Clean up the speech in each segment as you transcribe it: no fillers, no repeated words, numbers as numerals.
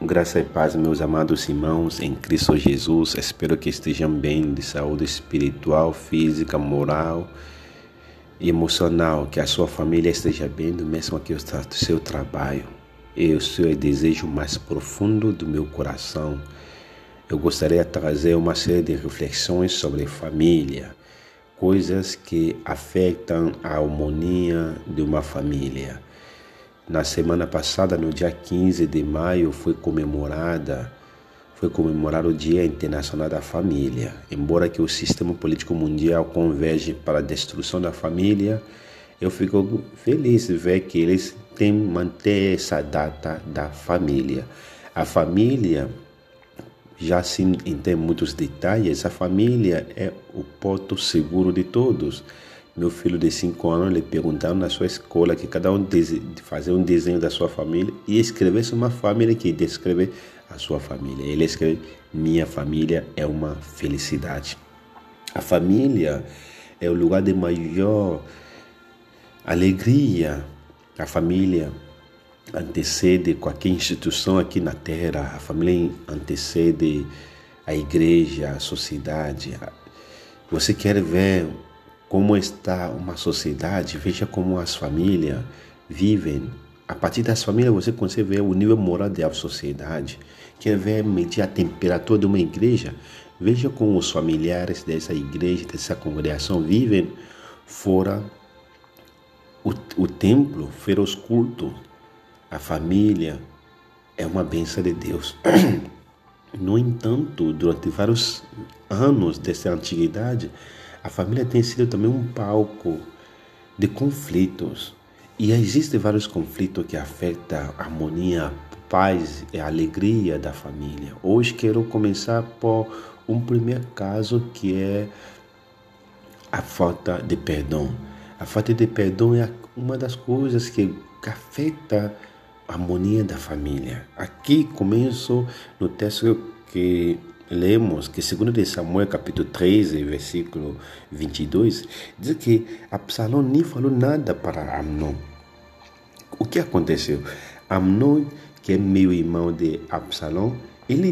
Graça e paz, meus amados irmãos, em Cristo Jesus. Espero que estejam bem de saúde espiritual, física, moral e emocional. Que a sua família esteja bem, do mesmo que o seu trabalho. Esse é o desejo mais profundo do meu coração. Eu gostaria de trazer uma série de reflexões sobre família, coisas que afetam a harmonia de uma família. Na semana passada, no dia 15 de maio, foi comemorado o Dia Internacional da Família. Embora que o sistema político mundial converge para a destruição da família, eu fico feliz de ver que eles têm manter essa data da família. A família, já assim em muitos detalhes, a família é o porto seguro de todos. Meu filho de 5 anos, lhe perguntaram na sua escola que cada um fazer um desenho da sua família e escrevesse uma família que descreve a sua família. Ele escreve: minha família é uma felicidade. A família é o lugar de maior alegria. A família antecede qualquer instituição aqui na terra. A família antecede a igreja, a sociedade. Você quer ver como está uma sociedade? Veja como as famílias vivem. A partir das famílias você consegue ver o nível moral da sociedade. Quer ver medir a temperatura de uma igreja? Veja como os familiares dessa igreja, dessa congregação vivem fora o templo, fora os cultos. A família é uma bênção de Deus. No entanto, durante vários anos dessa antiguidade, a família tem sido também um palco de conflitos. E existem vários conflitos que afetam a harmonia, a paz e a alegria da família. Hoje quero começar por um primeiro caso, que é a falta de perdão. A falta de perdão é uma das coisas que afeta a harmonia da família. Aqui começo no texto que lemos, que segundo de Samuel capítulo 13, versículo 22, diz que Absalão nem falou nada para Amnon. O que aconteceu? Amnon, que é meio irmão de Absalão, ele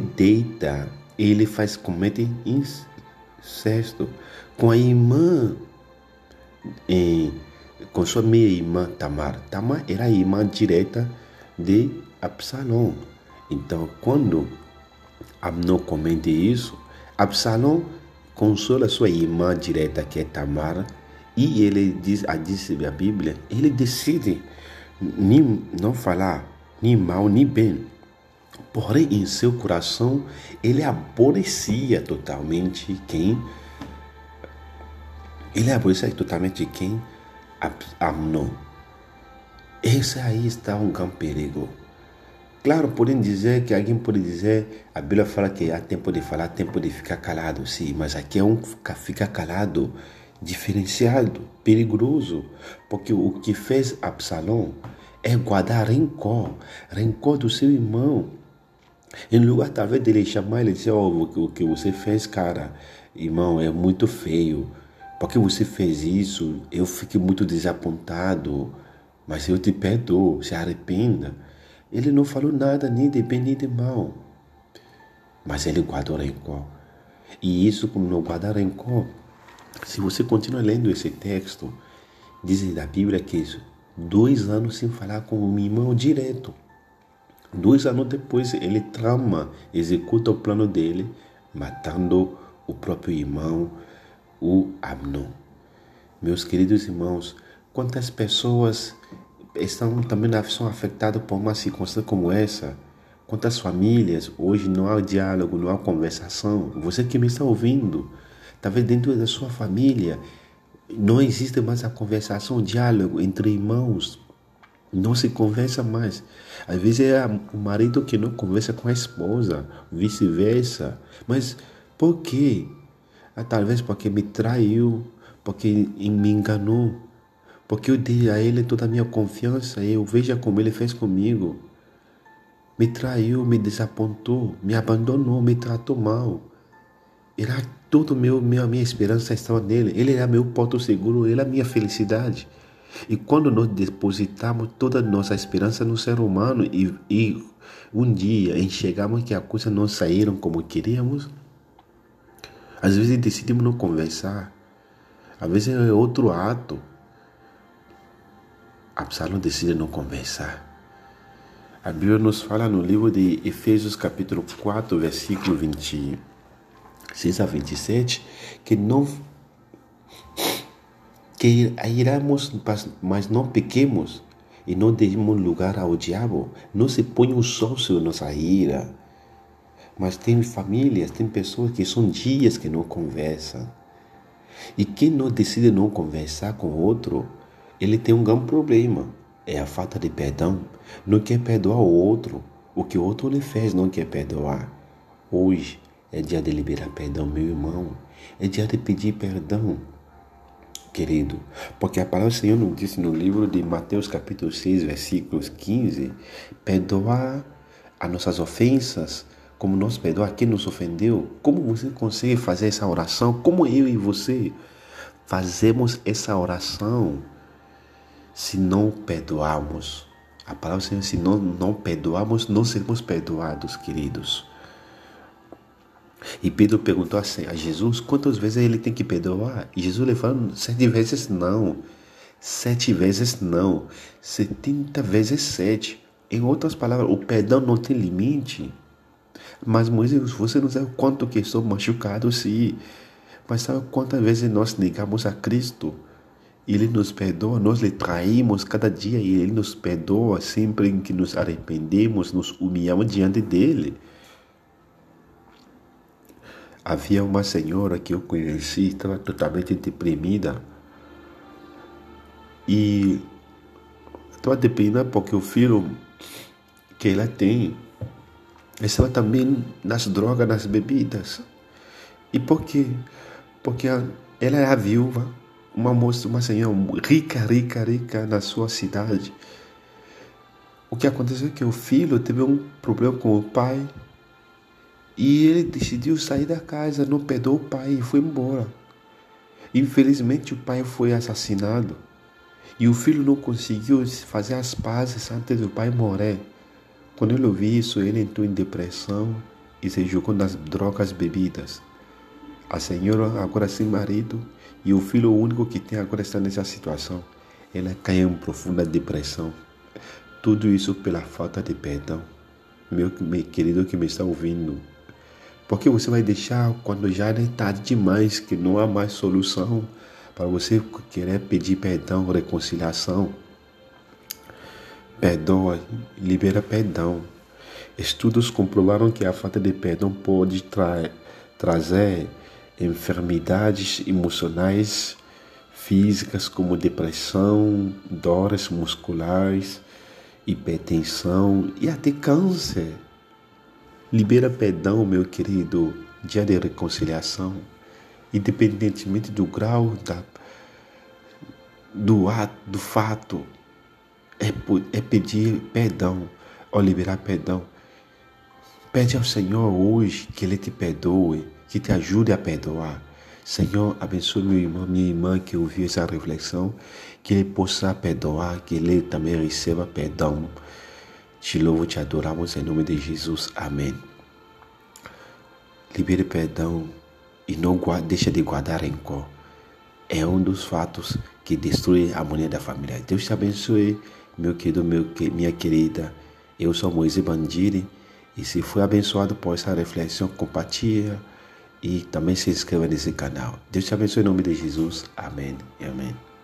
comete incesto com a irmã, com sua meia-irmã Tamar. Tamar era a irmã direta de Absalão. Então, quando Amnon comenta isso, Absalão consola sua irmã direta, que é Tamar, e ele diz a Bíblia, ele decide não falar nem mal nem bem. Porém, em seu coração, ele aborrecia totalmente quem? Amnon. Esse aí está um grande perigo. Claro, alguém pode dizer, a Bíblia fala que há tempo de falar, tempo de ficar calado. Sim, mas aqui é ficar calado, diferenciado, perigoso. Porque o que fez Absalão é guardar rancor do seu irmão. Em lugar talvez dele chamar ele e dizer: o que você fez, cara, irmão, é muito feio. Porque você fez isso, eu fiquei muito desapontado, mas eu te perdoo, se arrependa. Ele não falou nada nem de bem nem de mal, mas ele guardou rancor. E isso, como não guardar rancor, se você continua lendo esse texto, diz da Bíblia que 2 anos sem falar com o irmão direto. 2 anos depois, ele executa o plano dele, matando o próprio irmão, o Amnon. Meus queridos irmãos, quantas pessoas são afetadas por uma circunstância como essa? Quantas famílias hoje não há diálogo, não há conversação? Você que me está ouvindo, talvez dentro da sua família não existe mais a conversação, o diálogo entre irmãos. Não se conversa mais. Às vezes é o marido que não conversa com a esposa, vice-versa. Mas por quê? Talvez porque me traiu, porque me enganou, porque eu dei a ele toda a minha confiança e eu veja como ele fez comigo. Me traiu, me desapontou, me abandonou, me tratou mal. Era tudo minha esperança estava nele. Ele era meu porto seguro, ele era a minha felicidade. E quando nós depositamos toda a nossa esperança no ser humano e Um dia enxergamos que as coisas não saíram como queríamos. Às vezes decidimos não conversar. Às vezes é outro ato. Absalão decide não conversar. A Bíblia nos fala no livro de Efésios capítulo 4, versículo 26 a 27, que iramos, mas não pequemos e não demos lugar ao diabo. Não se põe o sócio na nossa ira. Mas tem famílias, tem pessoas que são dias que não conversam. E quem não decide não conversar com o outro, ele tem um grande problema. É a falta de perdão. Não quer perdoar o outro. O que o outro lhe fez não quer perdoar. Hoje é dia de liberar perdão, meu irmão. É dia de pedir perdão, querido. Porque a palavra do Senhor nos disse no livro de Mateus capítulo 6, versículos 15, perdoar as nossas ofensas, como nós perdoamos quem nos ofendeu. Como você consegue fazer essa oração? Como eu e você fazemos essa oração se não perdoarmos? A palavra do Senhor, se não perdoarmos, não seremos perdoados, queridos. E Pedro perguntou a Jesus quantas vezes ele tem que perdoar. E Jesus lhe falou 7 vezes não. 7 vezes não. 70 vezes 7. Em outras palavras, o perdão não tem limite. Mas Moisés, você não sabe quanto que estou machucado, sim. Mas sabe quantas vezes nós negamos a Cristo? Ele nos perdoa, nós lhe traímos cada dia e Ele nos perdoa sempre que nos arrependemos, nos humilhamos diante dEle. Havia uma senhora que eu conheci, estava totalmente deprimida. E estava deprimida porque o filho que ela tem estava também nas drogas, nas bebidas. E por quê? Porque ela era viúva, uma moça, uma senhora rica na sua cidade. O que aconteceu é que o filho teve um problema com o pai e ele decidiu sair da casa, não perdoou o pai e foi embora. Infelizmente o pai foi assassinado e o filho não conseguiu fazer as pazes antes do pai morrer. Quando ele ouviu isso, ele entrou em depressão e se jogou nas drogas bebidas. A senhora agora sem marido e o filho único que tem agora está nessa situação. Ela caiu em profunda depressão. Tudo isso pela falta de perdão. Meu querido que me está ouvindo. Porque você vai deixar quando já é tarde demais, que não há mais solução para você querer pedir perdão, reconciliação. Perdoa, libera perdão. Estudos comprovaram que a falta de perdão pode trazer enfermidades emocionais, físicas como depressão, dores musculares, hipertensão e até câncer. Libera perdão, meu querido, dia de reconciliação, independentemente do grau do ato, do fato. É pedir perdão ou liberar perdão. Pede ao Senhor hoje que Ele te perdoe, que te ajude a perdoar. Senhor, abençoe meu irmão, minha irmã que ouviu essa reflexão, que ele possa perdoar, que ele também receba perdão. Te louvo, te adoramos em nome de Jesus. Amém. Libere perdão e não deixe de guardar rancor. É um dos fatos que destrói a harmonia da família. Deus te abençoe, meu querido, minha querida. Eu sou Moisés Bandiri e se foi abençoado por essa reflexão, compartilha e também se inscreva nesse canal. Deus te abençoe em nome de Jesus. Amém e amém.